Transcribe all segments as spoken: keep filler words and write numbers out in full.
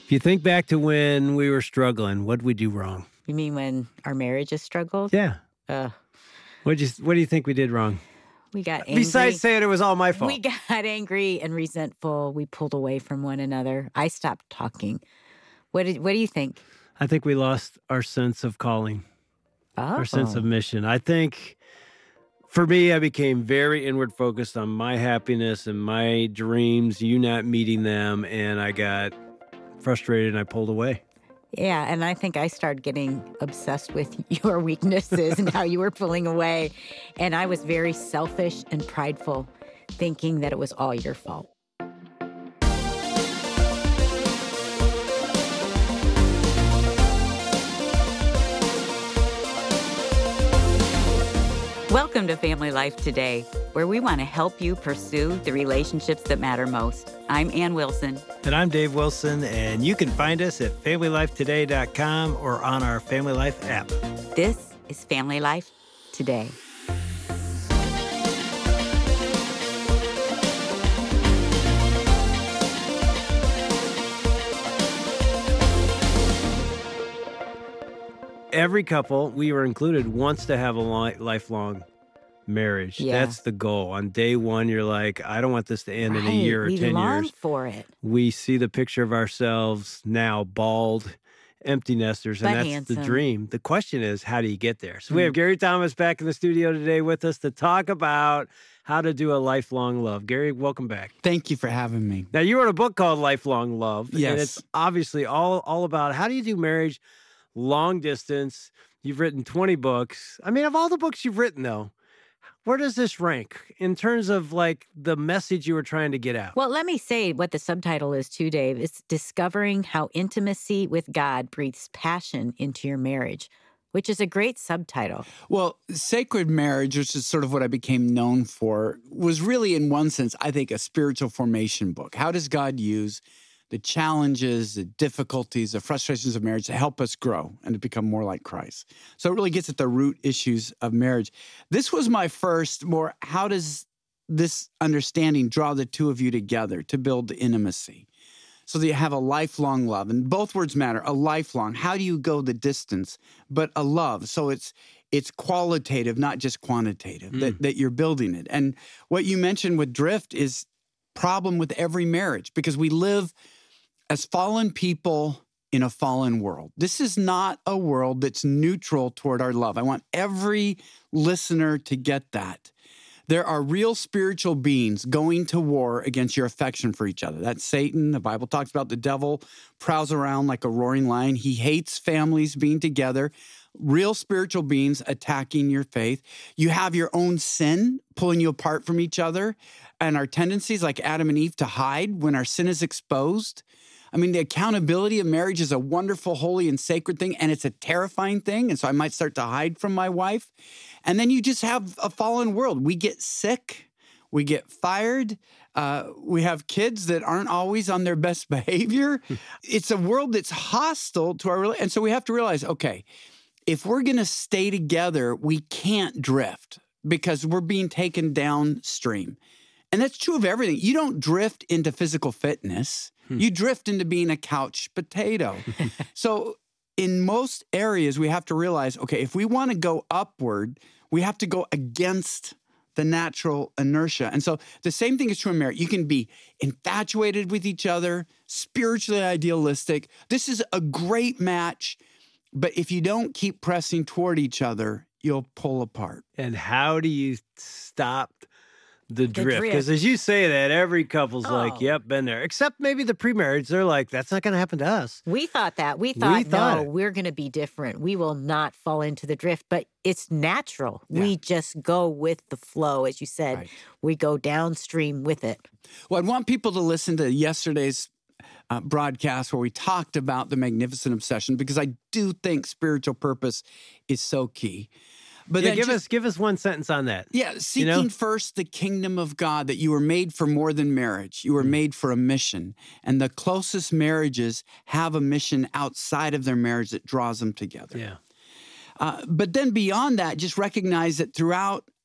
If you think back to when we were struggling, what did we do wrong? You mean when our marriages struggled? Yeah. Uh, What you What do you think we did wrong? we got angry. Besides saying it was all my fault. We got angry and resentful. We pulled away from one another. I stopped talking. What did, What do you think? I think we lost our sense of calling, Oh. our sense of mission. I think for me, I became very inward focused on my happiness and my dreams, you not meeting them, and I got frustrated and I pulled away. Yeah, and I think I started getting obsessed with your weaknesses and how you were pulling away. And I was very selfish and prideful, thinking that it was all your fault. Welcome to Family Life Today, where we want to help you pursue the relationships that matter most. I'm Ann Wilson. And I'm Dave Wilson, and you can find us at family life today dot com or on our Family Life app. This is Family Life Today. Every couple, we were included, wants to have a li- lifelong marriage. Yeah. That's the goal. On day one, you're like, I don't want this to end in a Right, year or we ten long years. for it. We see the picture of ourselves now bald, empty nesters, and But that's handsome. the dream. The question is, how do you get there? So we have Gary Thomas back in the studio today with us to talk about how to do a lifelong love. Gary, welcome back. Thank you for having me. Now, you wrote a book called Lifelong Love. Yes. And it's obviously all, all about how do you do marriage long distance. You've written twenty books. I mean, of all the books you've written, though, where does this rank in terms of like the message you were trying to get out? Well, let me say what the subtitle is too, Dave. It's Discovering How Intimacy with God Breathes Passion into Your Marriage, which is a great subtitle. Well, sacred marriage, which is sort of what I became known for, was really, in one sense, I think, a spiritual formation book. How does God use the challenges, the difficulties, the frustrations of marriage to help us grow and to become more like Christ? So it really gets at the root issues of marriage. This was my first more, how does this understanding draw the two of you together to build intimacy so that you have a lifelong love? And both words matter, a lifelong. How do you go the distance? But a love. So it's it's qualitative, not just quantitative, Mm. that, that you're building it. And what you mentioned with drift is problem with every marriage because we live as fallen people in a fallen world. This is not a world that's neutral toward our love. I want every listener to get that. There are real spiritual beings going to war against your affection for each other. That's Satan. The Bible talks about the devil prowls around like a roaring lion. He hates families being together. Real spiritual beings attacking your faith. You have your own sin pulling you apart from each other, and our tendencies like Adam and Eve to hide when our sin is exposed. I mean, the accountability of marriage is a wonderful, holy, and sacred thing, and it's a terrifying thing. And so I might start to hide from my wife. And then you just have a fallen world. We get sick. We get fired. Uh, we have kids that aren't always on their best behavior. It's a world that's hostile to our relationship. And so we have to realize, okay, if we're going to stay together, we can't drift because we're being taken downstream. And that's true of everything. You don't drift into physical fitness. Hmm. You drift into being a couch potato. So in most areas, we have to realize, okay, if we want to go upward, we have to go against the natural inertia. And so the same thing is true in marriage. You can be infatuated with each other, spiritually idealistic. This is a great match. But if you don't keep pressing toward each other, you'll pull apart. And how do you stop the The drift? Because drift. as you say that, every couple's Oh. like, yep, been there. Except maybe the pre-marriage. They're like, that's not going to happen to us. We thought that. We thought, thought no, it. we're going to be different. We will not fall into the drift. But it's natural. Yeah. We just go with the flow, as you said. Right. We go downstream with it. Well, I'd want people to listen to yesterday's uh, broadcast where we talked about the magnificent obsession because I do think spiritual purpose is so key. But Yeah, then give just- us give us one sentence on that. Yeah, seeking know? first the kingdom of God, that you were made for more than marriage. You were Mm. made for a mission. And the closest marriages have a mission outside of their marriage that draws them together. Yeah. Uh, but then beyond that, just recognize that throughout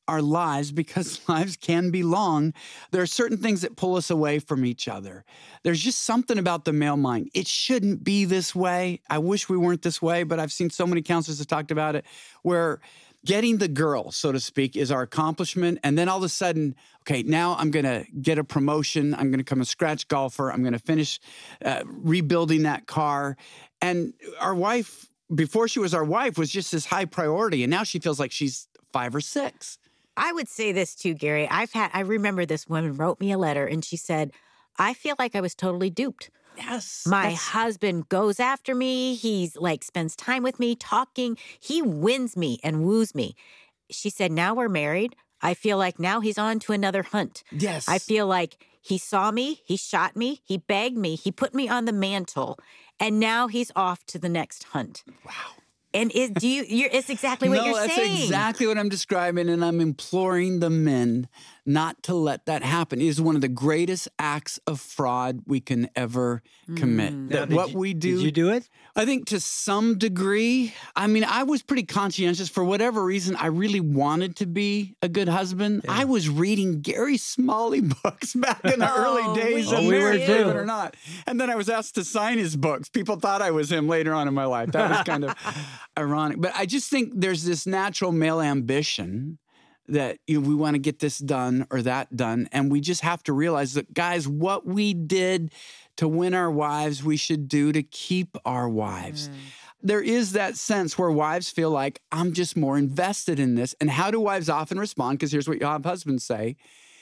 our lives, because lives can be long, there are certain things that pull us away from each other. There's just something about the male mind. It shouldn't be this way. I wish we weren't this way, but I've seen so many counselors that talked about it, where getting the girl, so to speak, is our accomplishment. And then all of a sudden, okay, now I'm going to get a promotion. I'm going to become a scratch golfer. I'm going to finish uh, rebuilding that car. And our wife, before she was our wife, was just this high priority. And now she feels like she's five or six. I would say this too, Gary. I've had, I remember this woman wrote me a letter and she said, I feel like I was totally duped. Yes. My husband goes after me. He's like spends time with me, talking. He wins me and woos me. She said, now we're married. I feel like now he's on to another hunt. Yes. I feel like he saw me, he shot me, he begged me, he put me on the mantle, and now he's off to the next hunt. Wow. And it, do you, you're, it's exactly what no, you're that's saying. exactly what I'm describing, and I'm imploring the men not to let that happen. It is one of the greatest acts of fraud we can ever commit. Mm. That Now, what did you, we do. Did you do it? I think to some degree. I mean, I was pretty conscientious. For whatever reason, I really wanted to be a good husband. Yeah. I was reading Gary Smalley books back in the Oh, early days we of Oh, we were marriage, too. believe it or not. And then I was asked to sign his books. People thought I was him later on in my life. That was kind of ironic. But I just think there's this natural male ambition that, you know, we want to get this done or that done. And we just have to realize that, guys, what we did to win our wives, we should do to keep our wives. Mm. There is that sense where wives feel like, I'm just more invested in this. And how do wives often respond? Because here's what you'll have husbands say.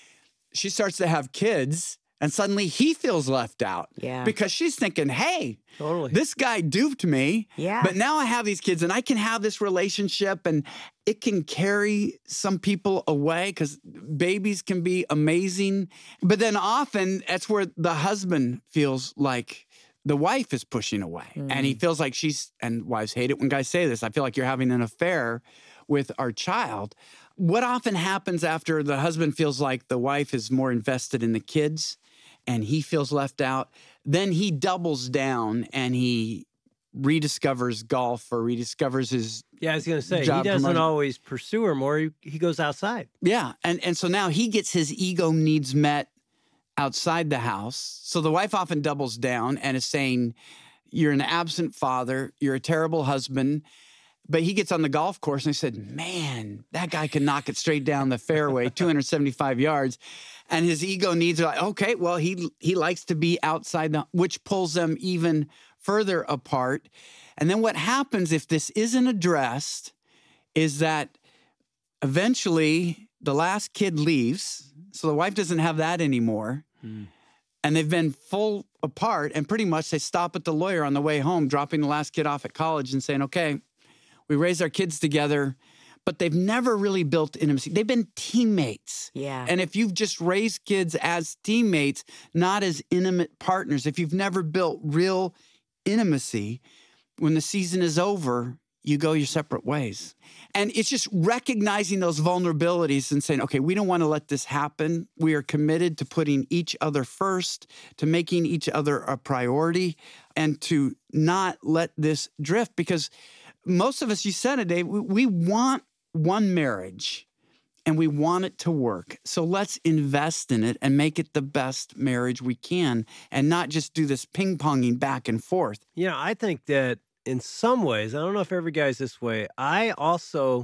She starts to have kids, and suddenly he feels left out. Yeah. Because she's thinking, hey, Totally. this guy duped me. Yeah. But now I have these kids and I can have this relationship, and it can carry some people away because babies can be amazing. But then often that's where the husband feels like the wife is pushing away. Mm. And he feels like she's, and wives hate it when guys say this, I feel like you're having an affair with our child. What often happens after the husband feels like the wife is more invested in the kids and he feels left out, then he doubles down and he rediscovers golf or rediscovers his Yeah, I was going to say, he job doesn't promotion. always pursue her more. He, he goes outside. Yeah. And, and so now he gets his ego needs met outside the house. So the wife often doubles down and is saying, you're an absent father, you're a terrible husband. But he gets on the golf course and he said, man, that guy can knock it straight down the fairway, two hundred seventy-five yards. And his ego needs are like, okay, well, he he likes to be outside, the, which pulls them even further apart. And then what happens if this isn't addressed is that eventually the last kid leaves. So the wife doesn't have that anymore. Hmm. And they've been full apart. And pretty much they stop at the lawyer on the way home, dropping the last kid off at college and saying, okay, we raised our kids together, but they've never really built intimacy. They've been teammates. Yeah. And if you've just raised kids as teammates, not as intimate partners, if you've never built real intimacy, when the season is over, you go your separate ways. And it's just recognizing those vulnerabilities and saying, okay, we don't want to let this happen. We are committed to putting each other first, to making each other a priority, and to not let this drift. Because most of us, you said it, Dave, we, we want one marriage and we want it to work. So let's invest in it and make it the best marriage we can and not just do this ping-ponging back and forth. You know, I think that in some ways, I don't know if every guy's this way, I also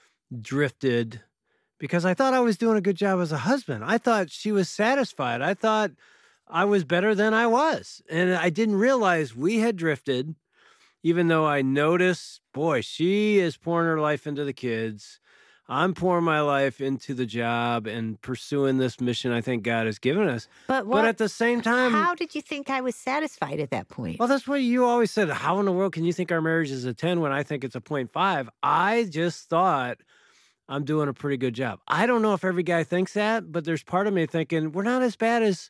drifted because I thought I was doing a good job as a husband. I thought she was satisfied. I thought I was better than I was. And I didn't realize we had drifted, even though I noticed, boy, she is pouring her life into the kids. I'm pouring my life into the job and pursuing this mission I think God has given us. But what, But at the same time, how did you think I was satisfied at that point? well, that's what you always said. How in the world can you think our marriage is a ten when I think it's a point five? I just thought I'm doing a pretty good job. I don't know if every guy thinks that, but there's part of me thinking we're not as bad as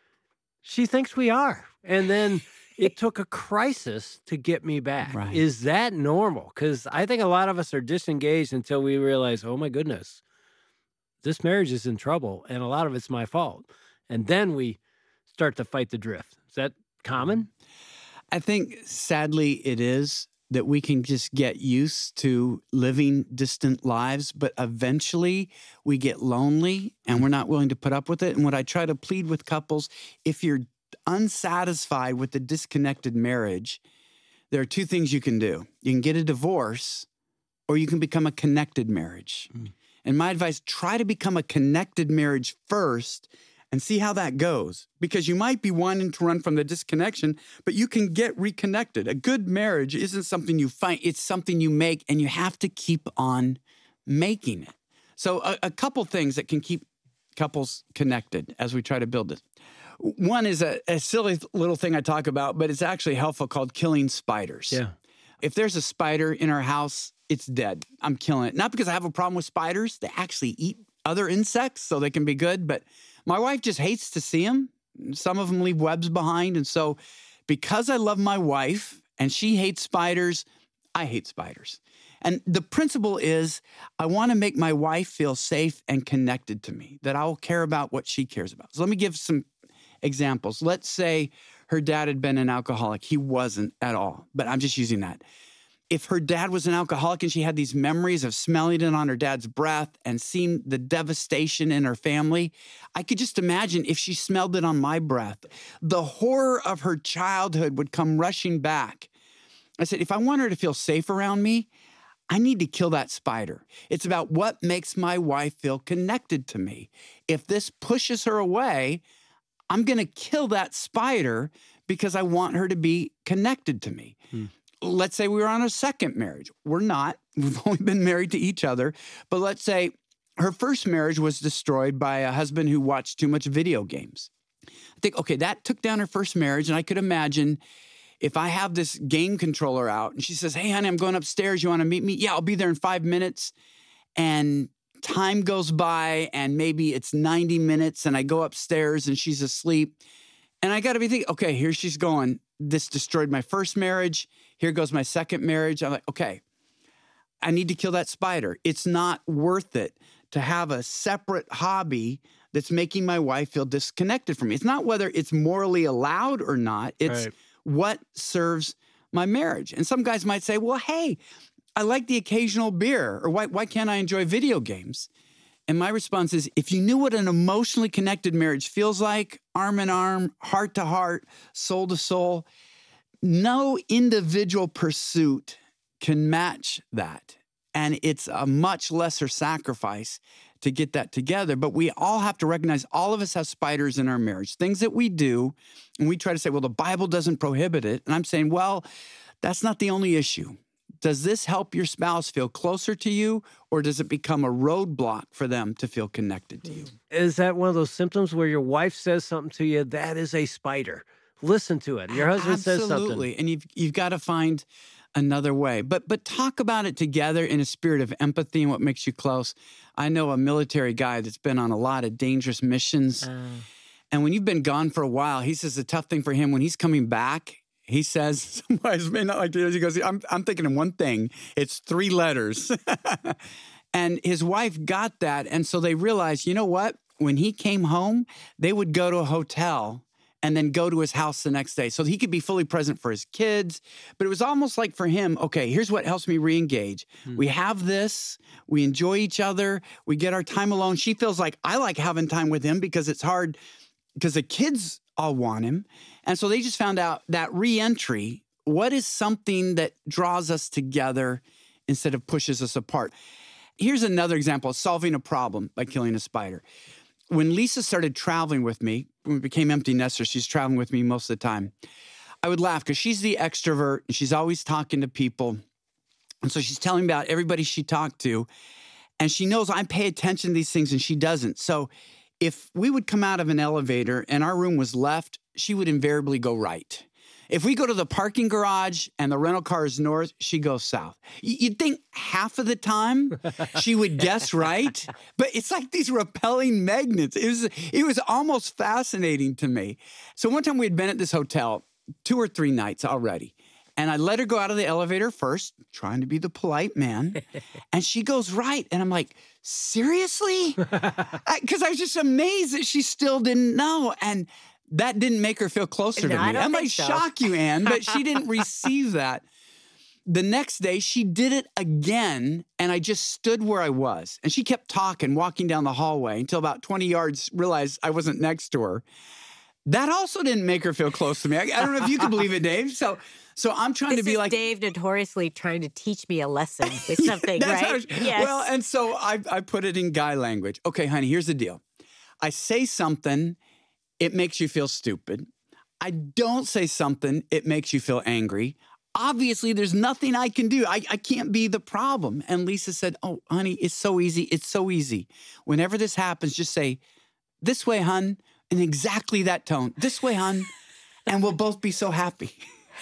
she thinks we are. And then it took a crisis to get me back. Right. Is that normal? Because I think a lot of us are disengaged until we realize, oh my goodness, this marriage is in trouble and a lot of it's my fault. And then we start to fight the drift. Is that common? I think, sadly, it is. that we can just get used to living distant lives, but eventually we get lonely and we're not willing to put up with it. And what I try to plead with couples, if you're unsatisfied with the disconnected marriage, there are two things you can do. You can get a divorce or you can become a connected marriage. Mm. And my advice, try to become a connected marriage first and see how that goes. Because you might be wanting to run from the disconnection, but you can get reconnected. A good marriage isn't something you find, it's something you make, and you have to keep on making it. So a, a couple things that can keep couples connected as we try to build it. One is a, a silly little thing I talk about, but it's actually helpful, called killing spiders. Yeah. If there's a spider in our house, it's dead. I'm killing it. Not because I have a problem with spiders. They actually eat other insects, so they can be good. But my wife just hates to see them. Some of them leave webs behind. And so because I love my wife and she hates spiders, I hate spiders. And the principle is I want to make my wife feel safe and connected to me, that I will care about what she cares about. So let me give some examples. Let's say her dad had been an alcoholic. He wasn't at all, but I'm just using that. If her dad was an alcoholic and she had these memories of smelling it on her dad's breath and seeing the devastation in her family, I could just imagine if she smelled it on my breath, the horror of her childhood would come rushing back. I said, if I want her to feel safe around me, I need to kill that spider. It's about what makes my wife feel connected to me. If this pushes her away, I'm going to kill that spider because I want her to be connected to me. Hmm. Let's say we were on a second marriage. We're not. We've only been married to each other. But let's say her first marriage was destroyed by a husband who watched too much video games. I think, okay, that took down her first marriage. And I could imagine if I have this game controller out and she says, hey, honey, I'm going upstairs. You want to meet me? Yeah, I'll be there in five minutes. And time goes by and maybe it's ninety minutes and I go upstairs and she's asleep. And I got to be thinking, okay, here she's going. This destroyed my first marriage. Here goes my second marriage. I'm like, okay, I need to kill that spider. It's not worth it to have a separate hobby that's making my wife feel disconnected from me. It's not whether it's morally allowed or not. It's right. What serves my marriage. And some guys might say, well, hey, I like the occasional beer, or why, why can't I enjoy video games? And my response is, if you knew what an emotionally connected marriage feels like, arm in arm, heart to heart, soul to soul, no individual pursuit can match that. And it's a much lesser sacrifice to get that together. But we all have to recognize all of us have spiders in our marriage, things that we do. And we try to say, well, the Bible doesn't prohibit it. And I'm saying, well, that's not the only issue. Does this help your spouse feel closer to you, or does it become a roadblock for them to feel connected to you? Is that one of those symptoms where your wife says something to you, that is a spider? Listen to it. Your husband Absolutely. says something. Absolutely. And you've, you've got to find another way. But but talk about it together in a spirit of empathy and what makes you close. I know a military guy that's been on a lot of dangerous missions. Uh. And when you've been gone for a while, he says the tough thing for him, when he's coming back, he says, some guys may not like to hear this. He goes, I'm, I'm thinking of one thing. It's three letters. And his wife got that. And so they realized, you know what? When he came home, they would go to a hotel and then go to his house the next day so he could be fully present for his kids. But it was almost like for him, okay, here's what helps me re-engage. Hmm. We have this. We enjoy each other. We get our time alone. She feels like I like having time with him because it's hard because the kids all want him. And so they just found out that re-entry, what is something that draws us together instead of pushes us apart? Here's another example of solving a problem by killing a spider. When Lisa started traveling with me, when we became empty nesters, she's traveling with me most of the time, I would laugh because she's the extrovert and she's always talking to people. And so she's telling me about everybody she talked to. And she knows I pay attention to these things and she doesn't. So if we would come out of an elevator and our room was left, she would invariably go right. If we go to the parking garage and the rental car is north, she goes south. You'd think half of the time she would guess right, but it's like these repelling magnets. It was, it was almost fascinating to me. So one time we had been at this hotel two or three nights already, and I let her go out of the elevator first, trying to be the polite man, and she goes right. And I'm like, seriously? Because I was just amazed that she still didn't know. And that didn't make her feel closer No, to I me. don't That might think so. shock you, Ann, but she didn't receive that. The next day, she did it again, and I just stood where I was. And she kept talking, walking down the hallway until about twenty yards, realized I wasn't next to her. That also didn't make her feel close to me. I, I don't know if you can believe it, Dave. So so I'm trying this to be is like... Dave notoriously trying to teach me a lesson with something, right? Was, yes. Well, and so I, I put it in guy language. Okay, honey, here's the deal. I say something, it makes you feel stupid. I don't say something, it makes you feel angry. Obviously, there's nothing I can do. I, I can't be the problem. And Lisa said, oh, honey, it's so easy. It's so easy. Whenever this happens, just say, this way, hun, in exactly that tone. This way, hun, and we'll both be so happy.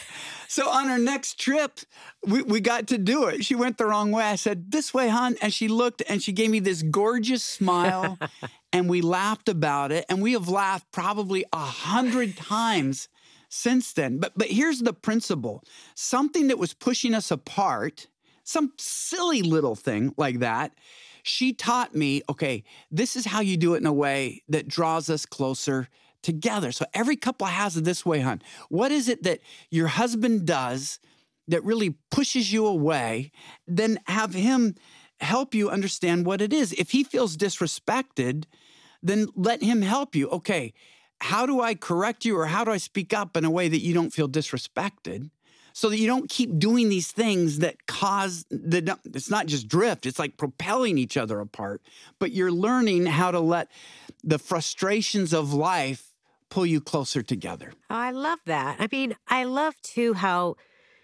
So on our next trip, we, we got to do it. She went the wrong way. I said, this way, hon. And she looked and she gave me this gorgeous smile and we laughed about it. And we have laughed probably a hundred times since then. But, but here's the principle. Something that was pushing us apart, some silly little thing like that, she taught me, okay, this is how you do it in a way that draws us closer together. So every couple has it this way, hon. What is it that your husband does that really pushes you away? Then have him help you understand what it is. If he feels disrespected, then let him help you. Okay, how do I correct you or how do I speak up in a way that you don't feel disrespected? So that you don't keep doing these things that cause the, it's not just drift, it's like propelling each other apart, but you're learning how to let the frustrations of life pull you closer together. Oh, I love that. I mean, I love too how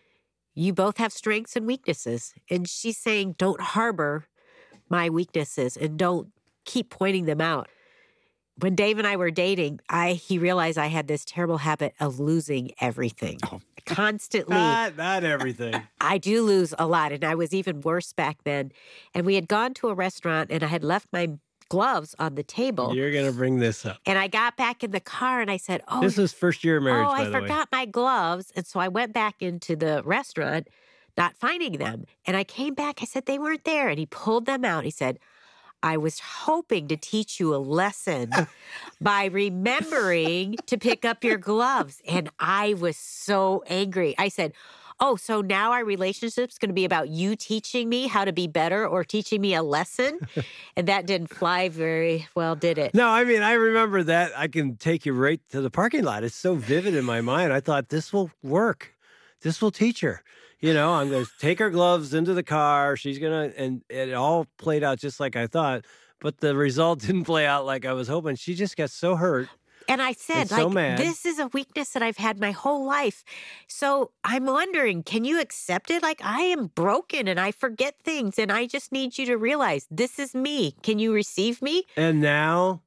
you both have strengths and weaknesses. And she's saying, don't harbor my weaknesses and don't keep pointing them out. When Dave and I were dating, I he realized I had this terrible habit of losing everything. Oh. Constantly. Not, not everything. I do lose a lot, and I was even worse back then. And we had gone to a restaurant, and I had left my gloves on the table. You're going to bring this up. And I got back in the car, and I said, oh. This is first year of marriage, Oh, by I the way. forgot my gloves. And so I went back into the restaurant, not finding them. And I came back. I said, they weren't there. And he pulled them out. He said, I was hoping to teach you a lesson by remembering to pick up your gloves. And I was so angry. I said, oh, so now our relationship's going to be about you teaching me how to be better or teaching me a lesson? And that didn't fly very well, did it? No, I mean, I remember that. I can take you right to the parking lot. It's so vivid in my mind. I thought this will work. This will teach her. You know, I'm going to take her gloves into the car. She's going to, and it all played out just like I thought. But the result didn't play out like I was hoping. She just got so hurt. And I said, and like, so mad. This is a weakness that I've had my whole life. So I'm wondering, can you accept it? Like, I am broken and I forget things. And I just need you to realize this is me. Can you receive me? And now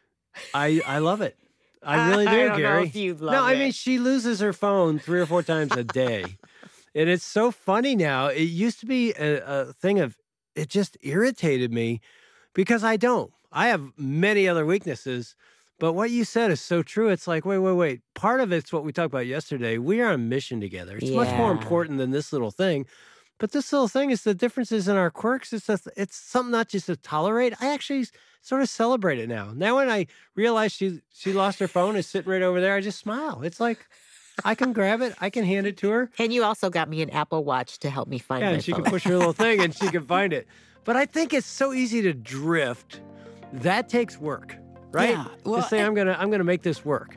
I I love it. I really do, I don't Gary. know if you love no, I it. mean, she loses her phone three or four times a day. And it's so funny now. It used to be a, a thing of, it just irritated me because I don't. I have many other weaknesses, but what you said is so true. It's like, wait, wait, wait. Part of it's what we talked about yesterday. We are on a mission together. It's much more Yeah. important than this little thing. But this little thing is the differences in our quirks. It's just, it's something not just to tolerate. I actually sort of celebrate it now. Now when I realize she she lost her phone, it's sitting right over there, I just smile. It's like, I can grab it. I can hand it to her. And you also got me an Apple Watch to help me find Yeah, my and she phone. can push her little thing and she can find it. But I think it's so easy to drift. That takes work, right? Yeah, well, to say I'm gonna I'm gonna make this work.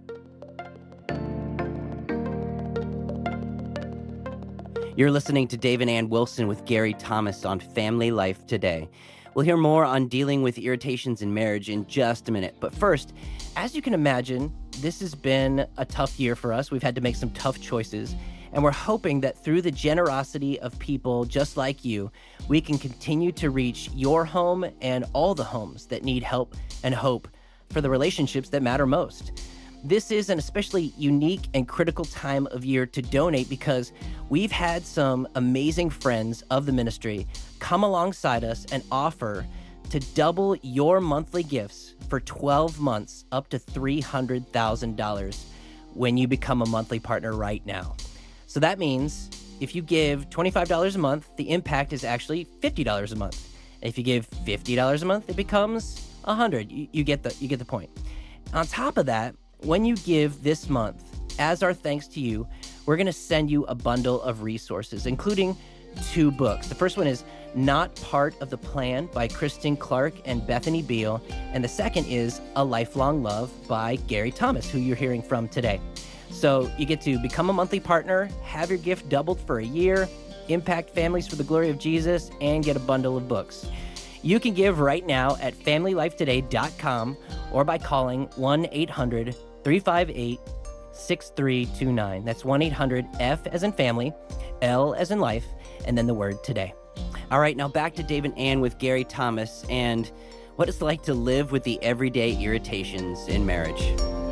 You're listening to Dave and Ann Wilson with Gary Thomas on Family Life Today. We'll hear more on dealing with irritations in marriage in just a minute. But first, as you can imagine, this has been a tough year for us. We've had to make some tough choices. And we're hoping that through the generosity of people just like you, we can continue to reach your home and all the homes that need help and hope for the relationships that matter most. This is an especially unique and critical time of year to donate because we've had some amazing friends of the ministry come alongside us and offer to double your monthly gifts for twelve months up to three hundred thousand dollars when you become a monthly partner right now. So that means if you give twenty-five dollars a month, the impact is actually fifty dollars a month. If you give fifty dollars a month, it becomes one hundred dollars. You, you get the you get the point. On top of that, when you give this month, as our thanks to you, we're going to send you a bundle of resources, including two books. The first one is Not Part of the Plan by Kristen Clark and Bethany Beal. And the second is A Lifelong Love by Gary Thomas, who you're hearing from today. So you get to become a monthly partner, have your gift doubled for a year, impact families for the glory of Jesus, and get a bundle of books. You can give right now at family life today dot com or by calling one eight hundred three five eight six three two nine. That's one eight hundred F as in family, L as in life, and then the word today. All right, now back to Dave and Ann with Gary Thomas and what it's like to live with the everyday irritations in marriage.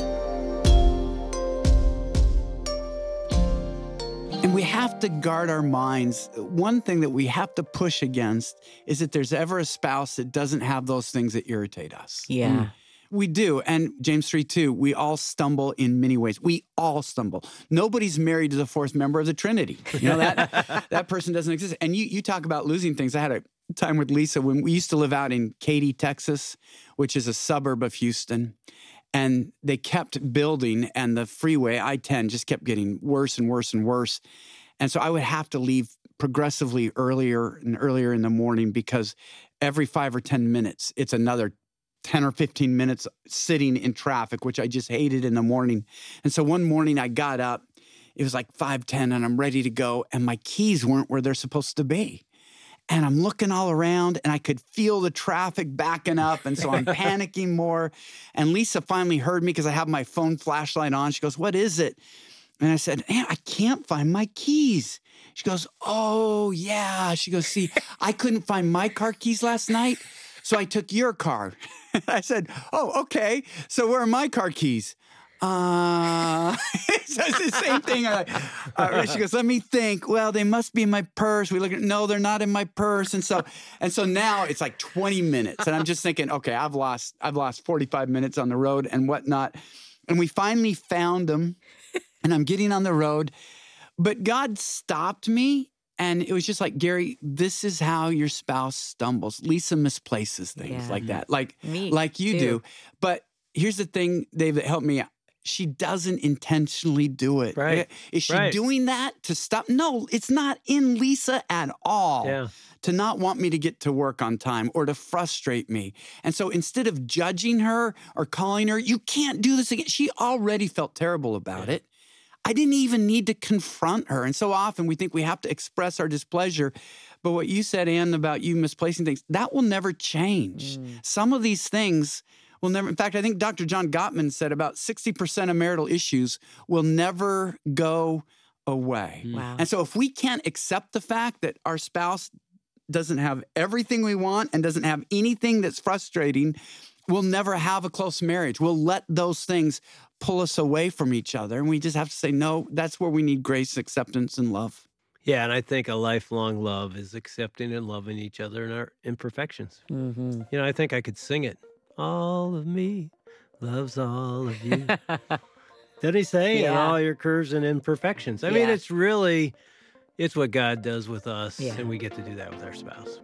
And we have to guard our minds. One thing that we have to push against is that there's ever a spouse that doesn't have those things that irritate us. Yeah. Mm. We do. And James three two, we all stumble in many ways. We all stumble. Nobody's married to the fourth member of the Trinity. You know, that that person doesn't exist. And you you talk about losing things. I had a time with Lisa when we used to live out in Katy, Texas, which is a suburb of Houston. And they kept building, and the freeway, I ten, just kept getting worse and worse and worse. And so I would have to leave progressively earlier and earlier in the morning because every five or ten minutes, it's another ten or fifteen minutes sitting in traffic, which I just hated in the morning. And so one morning I got up, it was like five ten, and I'm ready to go, and my keys weren't where they're supposed to be. And I'm looking all around, and I could feel the traffic backing up, and so I'm panicking more. And Lisa finally heard me because I have my phone flashlight on. She goes, "What is it?" And I said, "Man, I can't find my keys." She goes, "Oh, yeah." She goes, "See, I couldn't find my car keys last night, so I took your car." I said, "Oh, okay. So where are my car keys?" Uh, so it's the same thing. I, uh, she goes, "Let me think. Well, they must be in my purse." We look at, no, they're not in my purse. And so, and so now it's like twenty minutes. And I'm just thinking, okay, I've lost, I've lost forty-five minutes on the road and whatnot. And we finally found them, and I'm getting on the road, but God stopped me. And it was just like, "Gary, this is how your spouse stumbles." Lisa misplaces things Yeah. like that, like, Me like you too. do. But here's the thing, Dave, that helped me out. She doesn't intentionally do it. Right. Is she Right. doing that to stop? No, it's not in Lisa at all. Yeah. To not want me to get to work on time or to frustrate me. And so instead of judging her or calling her, "You can't do this again," she already felt terrible about Yeah. it. I didn't even need to confront her. And so often we think we have to express our displeasure. But what you said, Ann, about you misplacing things, that will never change. Mm. Some of these things will never, in fact, I think Doctor John Gottman said about sixty percent of marital issues will never go away. Mm. Wow. And so if we can't accept the fact that our spouse doesn't have everything we want and doesn't have anything that's frustrating, we'll never have a close marriage. We'll let those things pull us away from each other. And we just have to say, no, that's where we need grace, acceptance, and love. Yeah, and I think a lifelong love is accepting and loving each other in our imperfections. Mm-hmm. You know, I think I could sing it. All of me loves all of you. Did he say? And Yeah. all your curves and imperfections. I mean, Yeah. it's really, it's what God does with us, Yeah. and we get to do that with our spouse.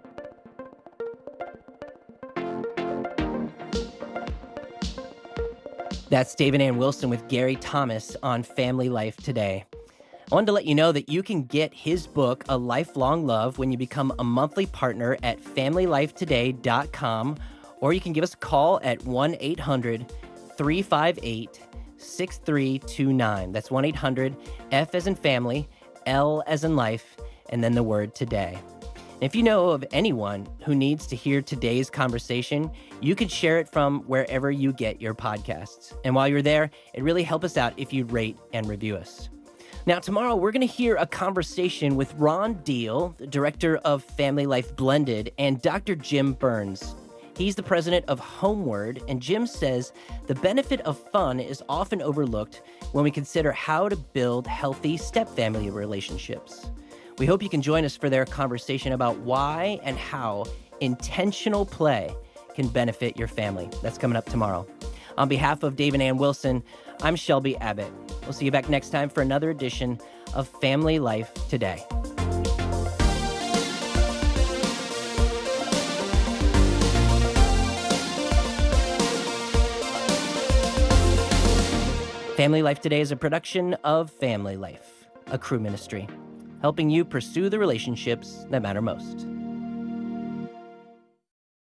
That's Dave and Ann Wilson with Gary Thomas on Family Life Today. I wanted to let you know that you can get his book, A Lifelong Love, when you become a monthly partner at family life today dot com, or you can give us a call at one eight hundred three five eight six three two nine. That's one eight hundred F as in family, L as in life, and then the word today. And if you know of anyone who needs to hear today's conversation, you can share it from wherever you get your podcasts. And while you're there, it really helps us out if you'd rate and review us. Now, tomorrow, we're going to hear a conversation with Ron Deal, the director of Family Life Blended, and Doctor Jim Burns. He's the president of Homeward, and Jim says the benefit of fun is often overlooked when we consider how to build healthy step-family relationships. We hope you can join us for their conversation about why and how intentional play can benefit your family. That's coming up tomorrow. On behalf of Dave and Ann Wilson, I'm Shelby Abbott. We'll see you back next time for another edition of Family Life Today. Family Life Today is a production of Family Life, a Cru ministry, helping you pursue the relationships that matter most.